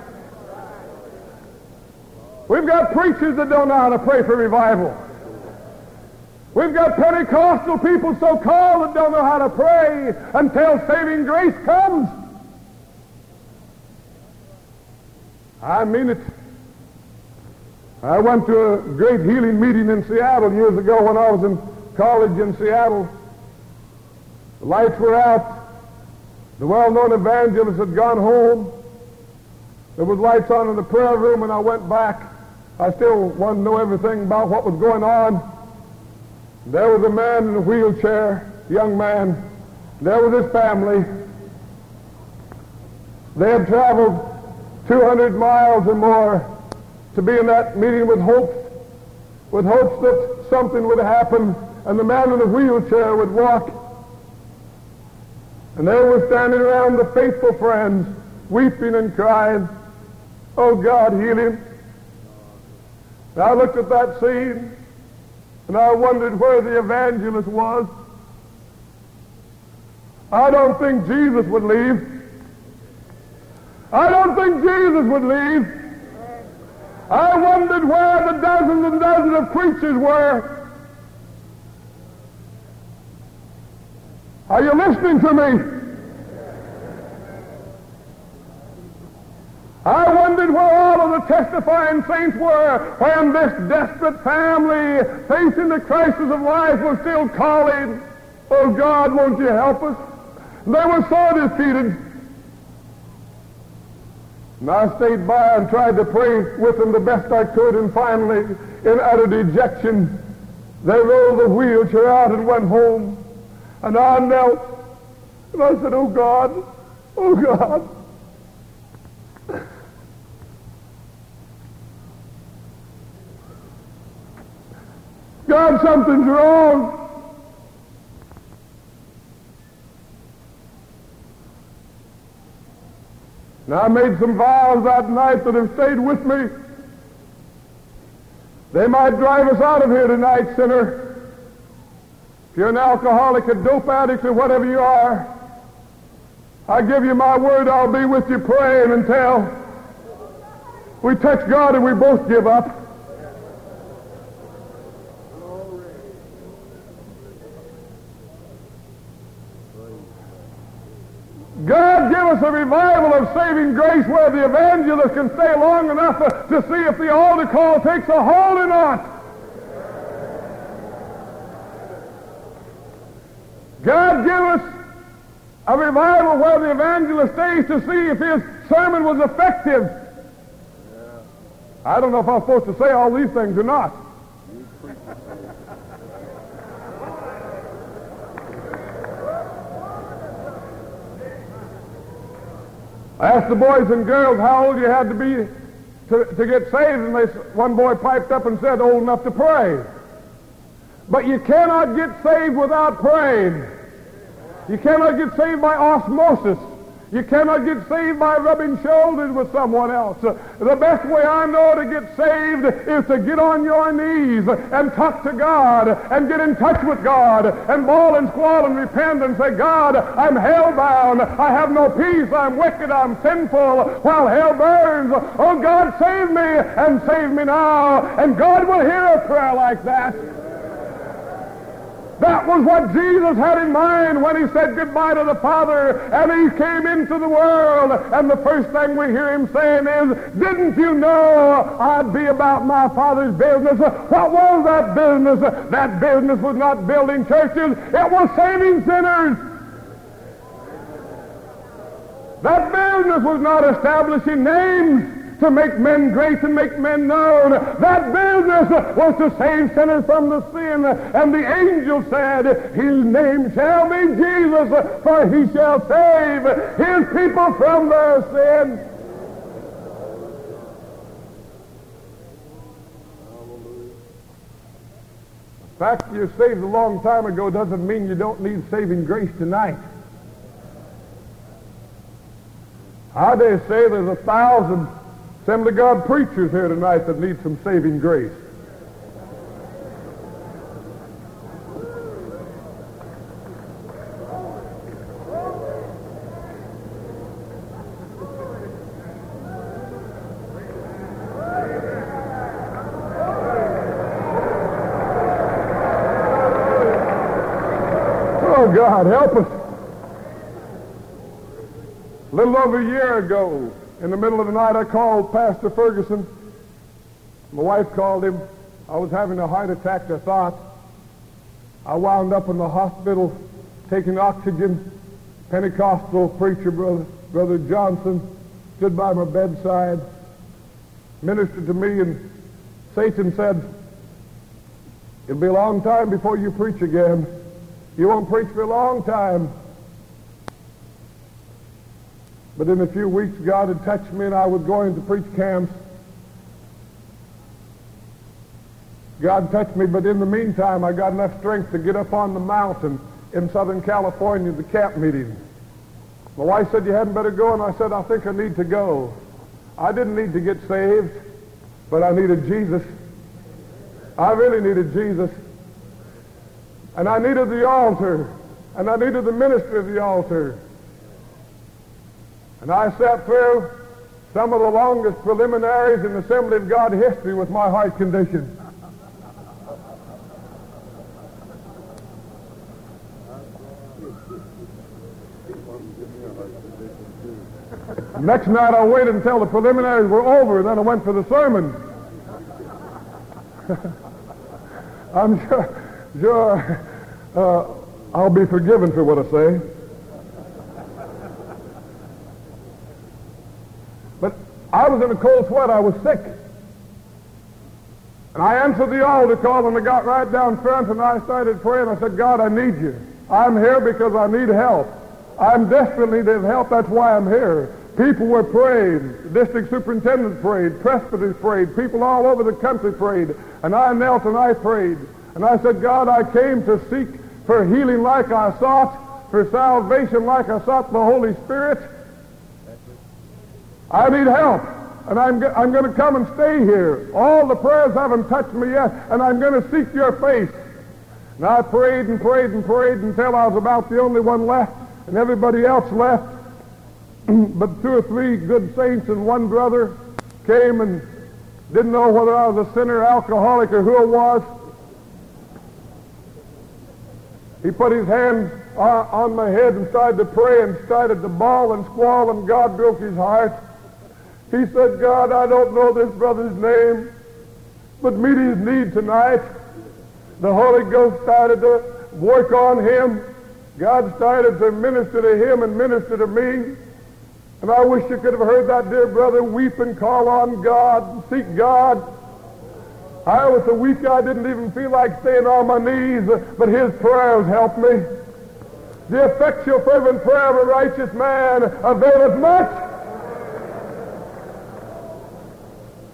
We've got preachers that don't know how to pray for revival. We've got Pentecostal people so-called that don't know how to pray until saving grace comes. I mean it. I went to a great healing meeting in Seattle years ago when I was in college in Seattle. The lights were out. The well-known evangelist had gone home. There was lights on in the prayer room, and I went back. I still wanted to know everything about what was going on. There was a man in a wheelchair, a young man. There was his family. They had traveled two hundred miles or more to be in that meeting with hopes, with hopes that something would happen and the man in the wheelchair would walk. And they were standing around, the faithful friends, weeping and crying, oh, God, heal him. And I looked at that scene, and I wondered where the evangelist was. I don't think Jesus would leave. I don't think Jesus would leave. I wondered where the dozens and dozens of preachers were. Are you listening to me? I wondered where all of the testifying saints were when this desperate family facing the crisis of life was still calling, oh God, won't you help us? They were so defeated. And I stayed by and tried to pray with them the best I could, and finally, in utter dejection, they rolled the wheelchair out and went home. And I knelt, and I said, oh God, oh God. God, something's wrong. Now, I made some vows that night that have stayed with me. They might drive us out of here tonight, sinner. If you're an alcoholic, a dope addict, or whatever you are, I give you my word, I'll be with you praying until we touch God and we both give up. God, give us a revival of saving grace where the evangelist can stay long enough to see if the altar call takes a hold or not. God, give us a revival where the evangelist stays to see if his sermon was effective. I don't know if I'm supposed to say all these things or not. I asked the boys and girls how old you had to be to, to get saved, and they, one boy piped up and said, old enough to pray. But you cannot get saved without praying. You cannot get saved by osmosis. You cannot get saved by rubbing shoulders with someone else. The best way I know to get saved is to get on your knees and talk to God and get in touch with God and bawl and squall and repent and say, God, I'm hell-bound. I have no peace. I'm wicked. I'm sinful while hell burns. Oh, God, save me and save me now. And God will hear a prayer like that. That was what Jesus had in mind when he said goodbye to the Father and he came into the world. And the first thing we hear him saying is, didn't you know I'd be about my Father's business? What was that business? That business was not building churches. It was saving sinners. That business was not establishing names to make men great and make men known. That business was to save sinners from the sin. And the angel said, his name shall be Jesus, for he shall save his people from their sin. The fact you're saved a long time ago doesn't mean you don't need saving grace tonight. I dare say there's a thousand Assembly of God preachers here tonight that need some saving grace. Oh, God, help us. A little over a year ago, in the middle of the night, I called Pastor Ferguson. My wife called him. I was having a heart attack, I thought. I wound up in the hospital taking oxygen. Pentecostal preacher, Brother, Brother Johnson, stood by my bedside, ministered to me, and Satan said, it'll be a long time before you preach again. You won't preach for a long time. But in a few weeks, God had touched me, and I was going to preach camps. God touched me, but in the meantime, I got enough strength to get up on the mountain in Southern California, the camp meeting. My wife said, you hadn't better go, and I said, I think I need to go. I didn't need to get saved, but I needed Jesus. I really needed Jesus. And I needed the altar, and I needed the ministry of the altar. And I sat through some of the longest preliminaries in Assembly of God history with my heart condition. Next night I waited until the preliminaries were over, then I went for the sermon. I'm sure, sure uh, I'll be forgiven for what I say. But I was in a cold sweat. I was sick. And I answered the altar call, and I got right down front, and I started praying. I said, God, I need you. I'm here because I need help. I'm desperately need help. That's why I'm here. People were praying. The district superintendent prayed. Presbyters prayed. People all over the country prayed. And I knelt and I prayed. And I said, God, I came to seek for healing like I sought, for salvation like I sought the Holy Spirit. I need help, and I'm, I'm going to come and stay here. All the prayers haven't touched me yet, and I'm going to seek your face. And I prayed and prayed and prayed until I was about the only one left, and everybody else left. But two or three good saints and one brother came and didn't know whether I was a sinner, alcoholic, or who I was. He put his hand on, on my head and started to pray and started to bawl and squall, and God broke his heart. He said, God, I don't know this brother's name, but meet his need tonight. The Holy Ghost started to work on him. God started to minister to him and minister to me. And I wish you could have heard that dear brother weep and call on God and seek God. I was so weak I didn't even feel like staying on my knees, but his prayers helped me. The effectual fervent prayer of a righteous man availeth much.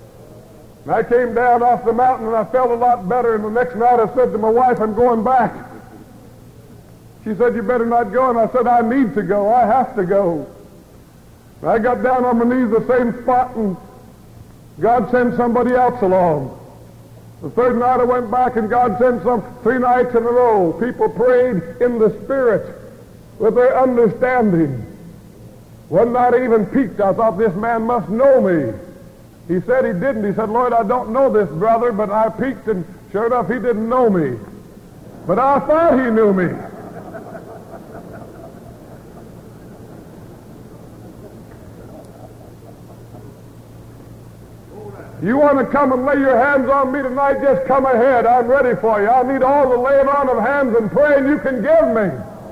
And I came down off the mountain and I felt a lot better, and the next night I said to my wife, I'm going back. She said, you better not go. And I said, I need to go. I have to go. And I got down on my knees the same spot, and God sent somebody else along. The third night I went back, and God sent some three nights in a row. People prayed in the Spirit with their understanding. One night I even peeked. I thought, this man must know me. He said he didn't. He said, Lord, I don't know this brother, but I peeked, and sure enough, he didn't know me. But I thought he knew me. You want to come and lay your hands on me tonight, just come ahead. I'm ready for you. I need all the laying on of hands and praying you can give me.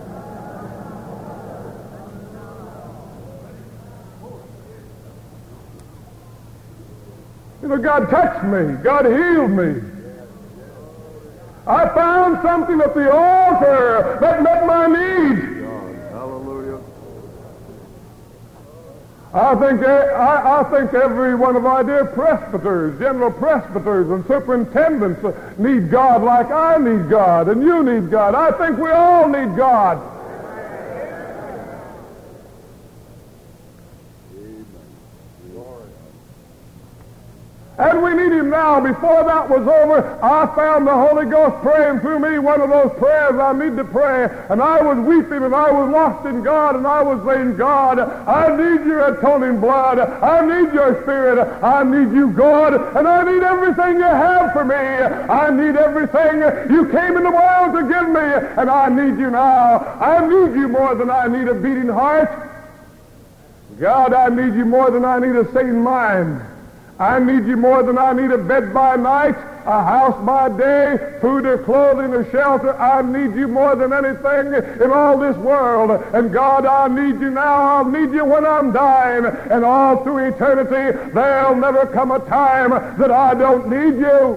You know, God touched me. God healed me. I found something at the altar that met my needs. Hallelujah. I think, I, I think every one of our dear presbyters, general presbyters and superintendents need God like I need God and you need God. I think we all need God. And we need him now. Before that was over, I found the Holy Ghost praying through me one of those prayers I need to pray. And I was weeping, and I was lost in God, and I was saying, God, I need your atoning blood. I need your Spirit. I need you, God, and I need everything you have for me. I need everything you came in the world to give me, and I need you now. I need you more than I need a beating heart. God, I need you more than I need a sane mind. I need you more than I need a bed by night, a house by day, food or clothing or shelter. I need you more than anything in all this world. And God, I need you now. I'll need you when I'm dying. And all through eternity, there'll never come a time that I don't need you.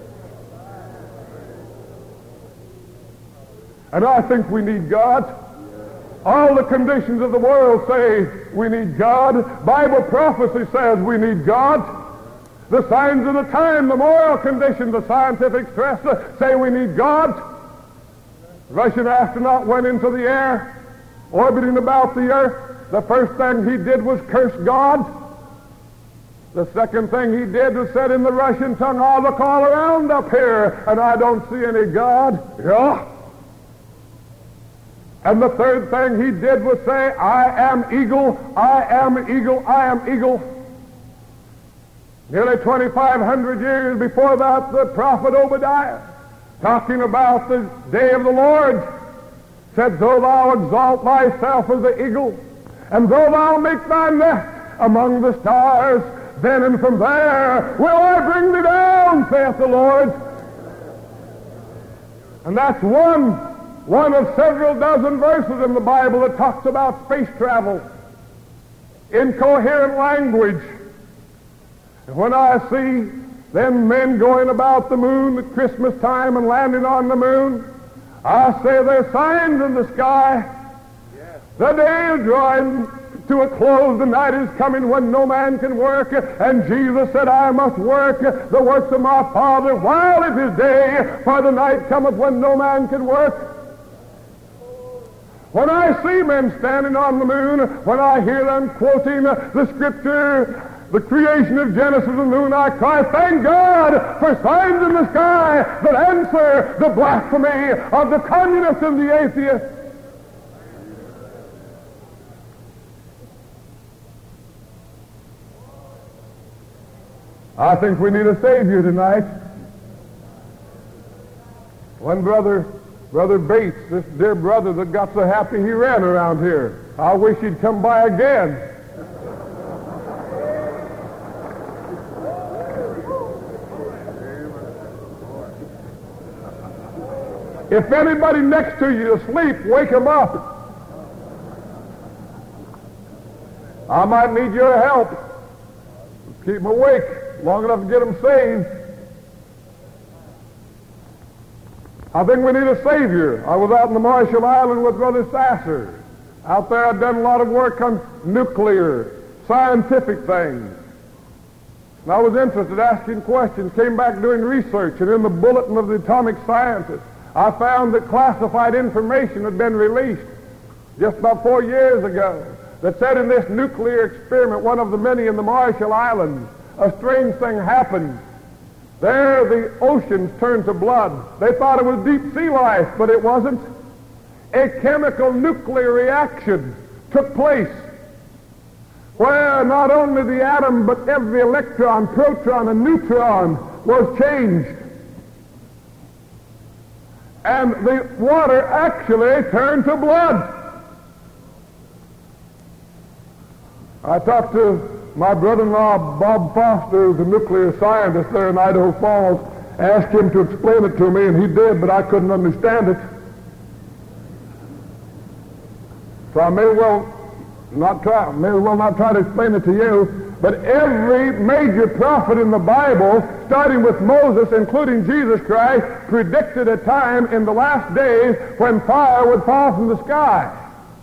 And I think we need God. All the conditions of the world say we need God. Bible prophecy says we need God. The signs of the time, the moral conditions, the scientific stress say we need God. The Russian astronaut went into the air, orbiting about the earth. The first thing he did was curse God. The second thing he did was said in the Russian tongue, I look all around up here, and I don't see any God. Yeah. And the third thing he did was say, I am eagle, I am eagle, I am eagle. Nearly twenty-five hundred years before that, the prophet Obadiah, talking about the day of the Lord, said, though thou exalt thyself as the eagle, and though thou make thy nest among the stars, then and from there will I bring thee down, saith the Lord. And that's one, one of several dozen verses in the Bible that talks about space travel in coherent language. And when I see them men going about the moon at Christmas time and landing on the moon, I say there's signs in the sky. Yes. The day is drawing to a close. The night is coming when no man can work. And Jesus said, I must work the works of my Father while it is day, for the night cometh when no man can work. When I see men standing on the moon, when I hear them quoting the Scripture, the creation of Genesis and the moon, I cry, thank God for signs in the sky that answer the blasphemy of the communists and the atheists. I think we need a Savior tonight. One brother, Brother Bates, this dear brother that got so happy he ran around here. I wish he'd come by again. If anybody next to you is asleep, wake him up. I might need your help. Keep him awake long enough to get him saved. I think we need a Savior. I was out in the Marshall Island with Brother Sasser. Out there I've done a lot of work on nuclear, scientific things. And I was interested, asking questions, came back doing research, and in the bulletin of the atomic scientists, I found that classified information had been released just about four years ago that said in this nuclear experiment, one of the many in the Marshall Islands, a strange thing happened. There the oceans turned to blood. They thought it was deep sea life, but it wasn't. A chemical nuclear reaction took place where not only the atom but every electron, proton, and neutron was changed. And the water actually turned to blood. I talked to my brother-in-law, Bob Foster, who's a nuclear scientist there in Idaho Falls, asked him to explain it to me, and he did, but I couldn't understand it. So I may well not try, may as well not try to explain it to you, but every major prophet in the Bible, starting with Moses, including Jesus Christ, predicted a time in the last days when fire would fall from the sky.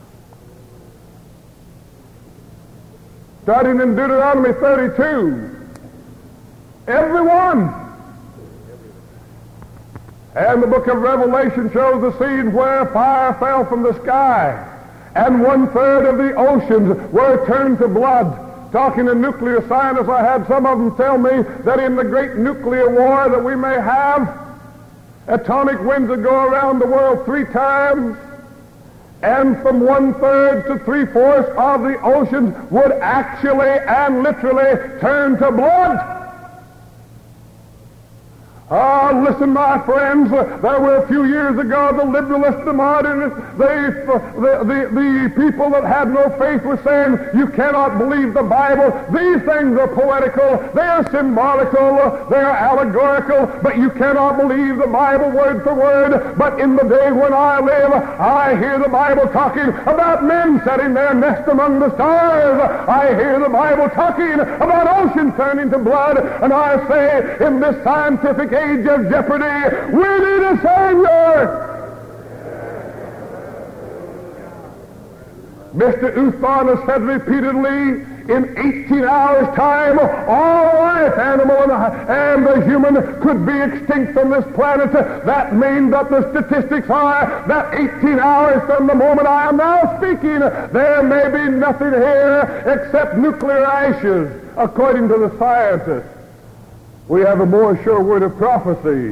Starting in Deuteronomy thirty-two. Every one. And the book of Revelation shows the scene where fire fell from the sky, and one-third of the oceans were turned to blood. Talking to nuclear scientists, I had some of them tell me that in the great nuclear war that we may have, atomic winds would go around the world three times, and from one-third to three-fourths of the oceans would actually and literally turn to blood. Ah, oh, listen, my friends, there were a few years ago the liberalists, the modernists, the, the, the, the people that had no faith were saying, you cannot believe the Bible. These things are poetical, they are symbolical, they are allegorical, but you cannot believe the Bible word for word. But in the day when I live, I hear the Bible talking about men setting their nest among the stars. I hear the Bible talking about oceans turning to blood, and I say, in this scientific age of jeopardy, we need a Savior. Mister Uthman has said repeatedly, in eighteen hours' time, all life, animal and, and the human, could be extinct from this planet. That means that the statistics are that eighteen hours from the moment I am now speaking, there may be nothing here except nuclear ashes, according to the scientists. We have a more sure word of prophecy.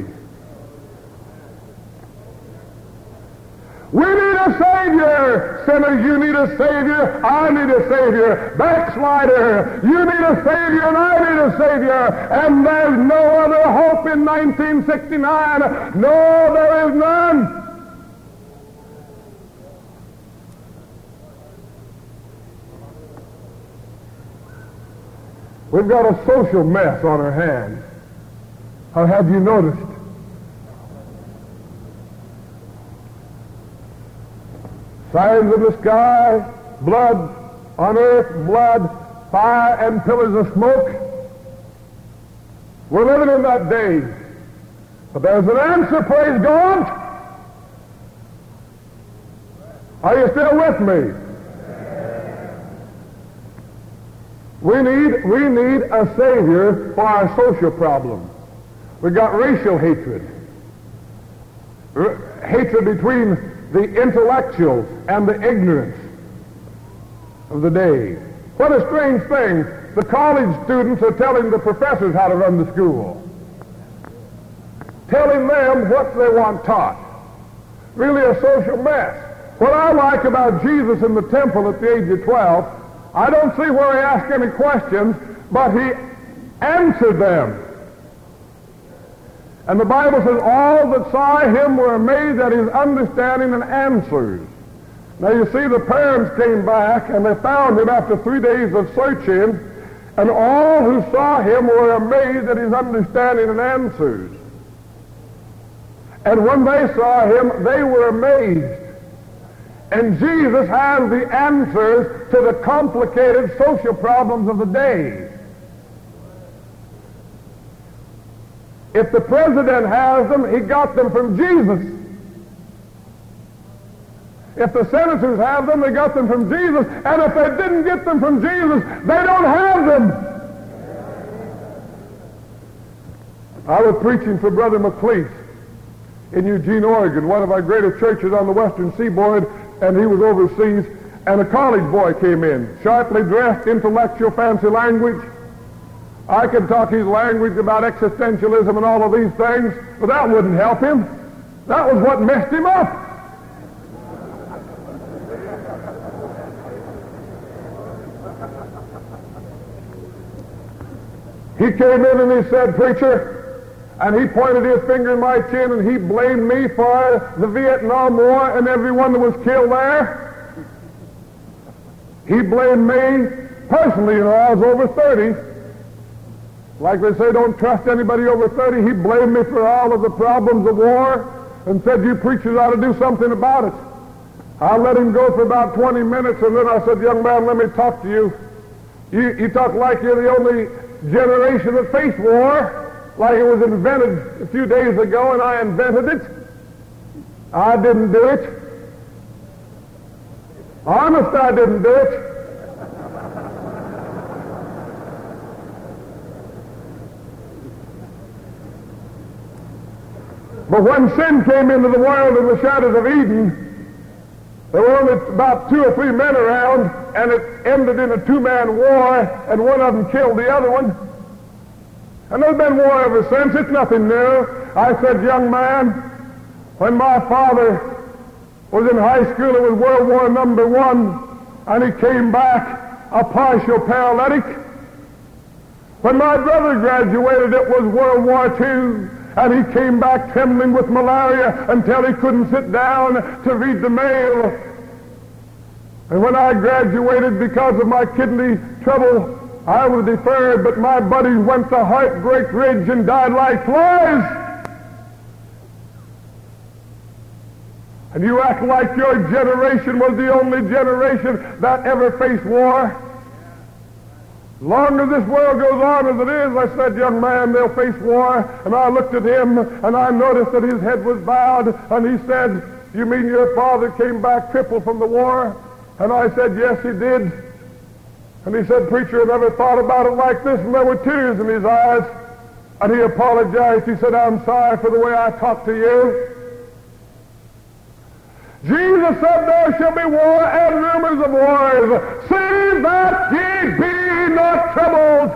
We need a Savior. Sinner, you need a Savior. I need a Savior. Backslider, you need a Savior and I need a Savior. And there's no other hope in nineteen sixty-nine. No, there is none. We've got a social mess on our hands. How have you noticed? Signs in the sky, blood on earth, blood, fire, and pillars of smoke. We're living in that day. But there's an answer, praise God. Are you still with me? We need, we need a Savior for our social problem. We've got racial hatred. R- hatred between the intellectuals and the ignorance of the day. What a strange thing. The college students are telling the professors how to run the school. Telling them what they want taught. Really a social mess. What I like about Jesus in the temple at the age of twelve, I don't see where he asked any questions, but he answered them. And the Bible says, all that saw him were amazed at his understanding and answers. Now you see, the parents came back and they found him after three days of searching, and all who saw him were amazed at his understanding and answers. And when they saw him, they were amazed. And Jesus has the answers to the complicated social problems of the day. If the president has them, he got them from Jesus. If the senators have them, they got them from Jesus. And if they didn't get them from Jesus, they don't have them. I was preaching for Brother McLeish in Eugene, Oregon, one of our greatest churches on the western seaboard, and he was overseas, and a college boy came in, sharply dressed, intellectual, fancy language. I could talk his language about existentialism and all of these things, but that wouldn't help him. That was what messed him up. He came in and he said, "Preacher," and he pointed his finger in my chin and he blamed me for the Vietnam War and everyone that was killed there. He blamed me personally. You know, I was over thirty. Like they say, don't trust anybody over thirty. He blamed me for all of the problems of war and said, "You preachers ought to do something about it." I let him go for about twenty minutes, and then I said, "Young man, let me talk to you. You, you talk like you're the only generation that faced war, like it was invented a few days ago, and I invented it. I didn't do it. Honest, I didn't do it." But when sin came into the world in the shadows of Eden, there were only about two or three men around, and it ended in a two-man war, and one of them killed the other one. And there's been war ever since. It's nothing new. I said, "Young man, when my father was in high school, it was World War Number One, and he came back a partial paralytic. When my brother graduated, it was World War Two, and he came back trembling with malaria until he couldn't sit down to read the mail. And when I graduated, because of my kidney trouble, I was deferred, but my buddies went to Heartbreak Ridge and died like flies. And you act like your generation was the only generation that ever faced war. As long as this world goes on as it is," I said, "young man, they'll face war." And I looked at him, and I noticed that his head was bowed, and he said, "You mean your father came back crippled from the war?" And I said, "Yes, he did." And he said, "Preacher, I never thought about it like this," and there were tears in his eyes. And he apologized. He said, "I'm sorry for the way I talked to you." Jesus said, "There shall be war and rumors of wars. See that ye be not troubled."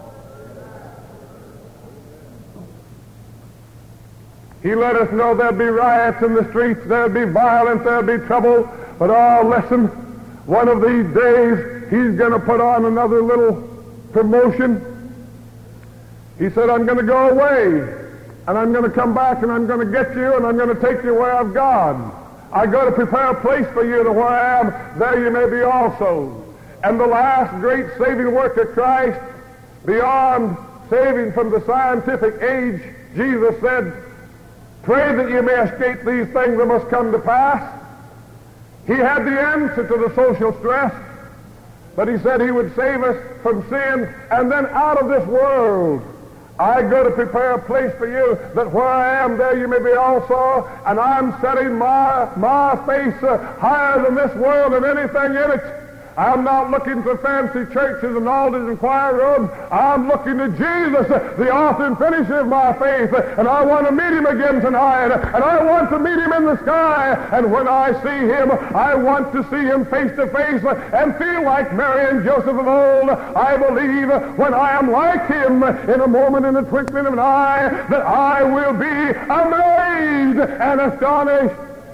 He let us know there'd be riots in the streets, there'd be violence, there'd be trouble. But oh, listen, one of these days, he's going to put on another little promotion. He said, "I'm going to go away, and I'm going to come back, and I'm going to get you, and I'm going to take you where I've gone. I go to prepare a place for you, to where I am, there you may be also." And the last great saving work of Christ, beyond saving from the scientific age, Jesus said, "Pray that you may escape these things that must come to pass." He had the answer to the social stress, but he said he would save us from sin, and then out of this world. "I go to prepare a place for you, that where I am, there you may be also." And I'm setting my, my face uh, higher than this world and anything in it. I'm not looking for fancy churches and altars and choir robes. I'm looking to Jesus, the author and finisher of my faith. And I want to meet him again tonight. And I want to meet him in the sky. And when I see him, I want to see him face to face and feel like Mary and Joseph of old. I believe when I am like him, in a moment, in a twinkling of an eye, that I will be amazed and astonished.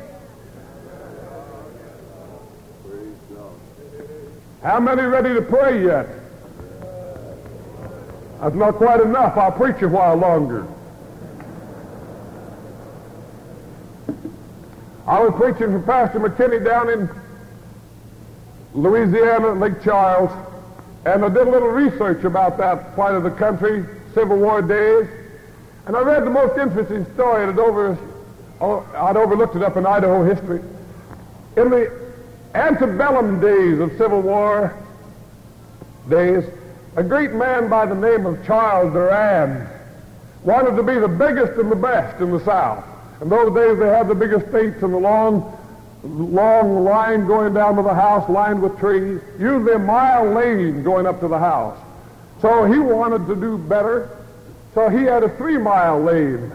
How many ready to pray yet? That's not quite enough. I'll preach a while longer. I was preaching for Pastor McKinney down in Louisiana, Lake Charles, and I did a little research about that part of the country, Civil War days, and I read the most interesting story. I'd, over, I'd overlooked it up in Idaho history. In the antebellum days of Civil War days, a great man by the name of Charles Durand wanted to be the biggest and the best in the South. In those days, they had the biggest estates and the long, long line going down to the house, lined with trees, usually a mile lane going up to the house. So he wanted to do better. So he had a three-mile lane.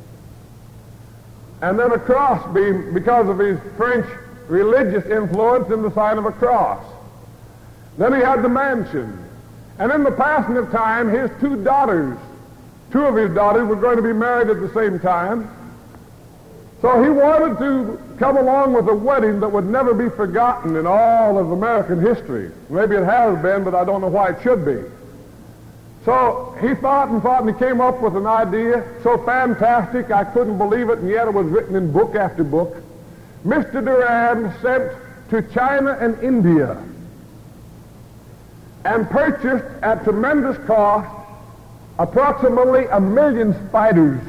And then a cross beam, because of his French religious influence, in the sign of a cross. Then he had the mansion. And in the passing of time, his two daughters, two of his daughters were going to be married at the same time. So he wanted to come along with a wedding that would never be forgotten in all of American history. Maybe it has been, but I don't know why it should be. So he thought and thought, and he came up with an idea so fantastic I couldn't believe it, and yet it was written in book after book. Mister Durand sent to China and India and purchased at tremendous cost approximately a million spiders.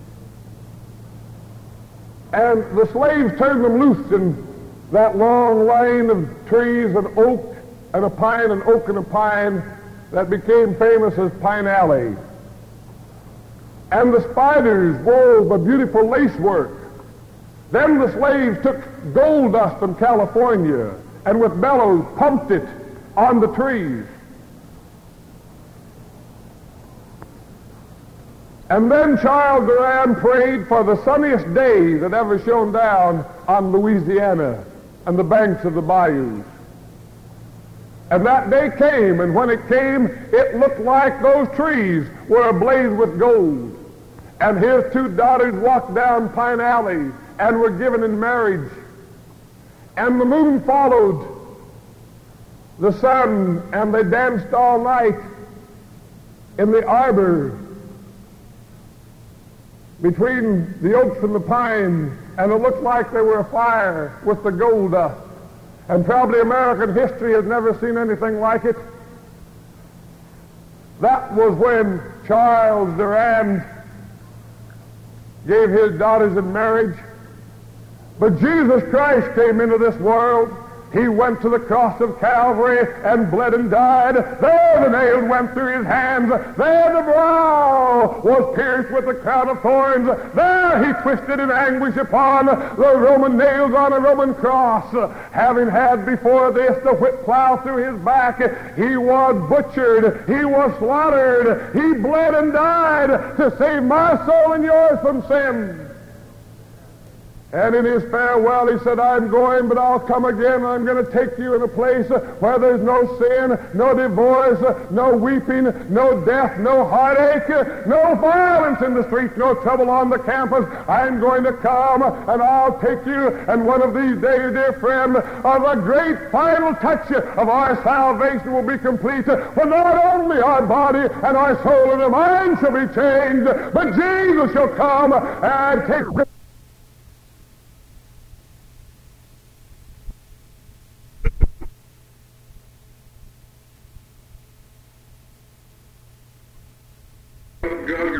And the slaves turned them loose in that long line of trees, an oak and a pine, an oak and a pine, that became famous as Pine Alley. And the spiders wove a beautiful lace work. Then the slaves took gold dust from California and with bellows pumped it on the trees. And then Charles Durand prayed for the sunniest day that ever shone down on Louisiana and the banks of the bayous. And that day came, and when it came, it looked like those trees were ablaze with gold. And his two daughters walked down Pine Alley and were given in marriage. And the moon followed the sun, and they danced all night in the arbor between the oaks and the pines, and it looked like they were afire with the gold dust. And probably American history has never seen anything like it. That was when Charles Durand gave his daughters in marriage. But Jesus Christ came into this world. He went to the cross of Calvary and bled and died. There the nails went through his hands. There the brow was pierced with the crown of thorns. There he twisted in anguish upon the Roman nails on a Roman cross. Having had before this the whip plow through his back, he was butchered. He was slaughtered. He bled and died to save my soul and yours from sin. And in his farewell, he said, I'm going, but I'll come again. I'm going to take you in a place where there's no sin, no divorce, no weeping, no death, no heartache, no violence in the streets, no trouble on the campus. I'm going to come, and I'll take you. And one of these days, dear friend, uh, the great final touch of our salvation will be complete, when not only our body and our soul and our mind shall be changed, but Jesus shall come and take God